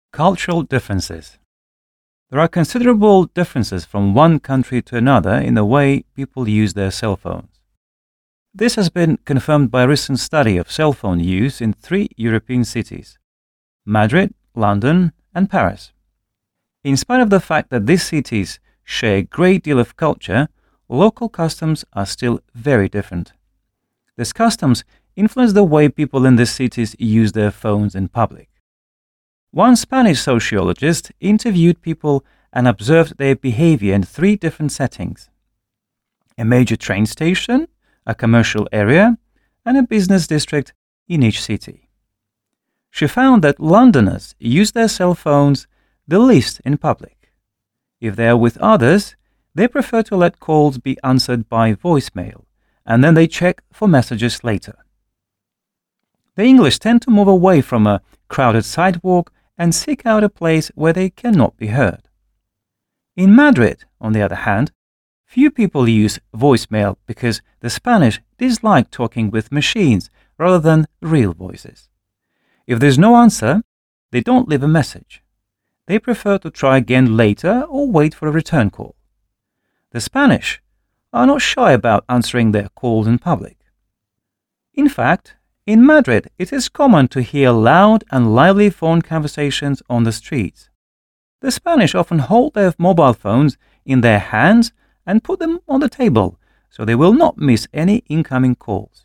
Cultural differences. There are considerable differences from one country to another in the way people use their cell phones. This has been confirmed by a recent study of cell phone use in 3 European cities: Madrid, London, and Paris. In spite of the fact that these cities share a great deal of culture, local customs are still very different. These customs influence the way people in these cities use their phones in public. One Spanish sociologist interviewed people and observed their behavior in 3 different settings: a major train station, a commercial area, and a business district in each city. She found that Londoners use their cell phones the least in public. If they are with others, they prefer to let calls be answered by voicemail, and then they check for messages later. The English tend to move away from a crowded sidewalk and seek out a place where they cannot be heard. In Madrid, on the other hand, few people use voicemail because the Spanish dislike talking with machines rather than real voices. If there's no answer, they don't leave a message. They prefer to try again later or wait for a return call. The Spanish are not shy about answering their calls in public. In fact, in Madrid, it is common to hear loud and lively phone conversations on the streets. The Spanish often hold their mobile phones in their hands and put them on the table so they will not miss any incoming calls.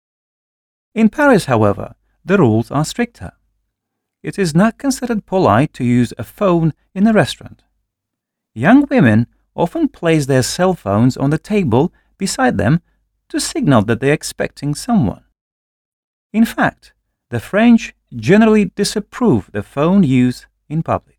In Paris, however, the rules are stricter. It is not considered polite to use a phone in a restaurant. Young women often place their cell phones on the table beside them to signal that they are expecting someone. In fact, the French generally disapprove the phone use in public.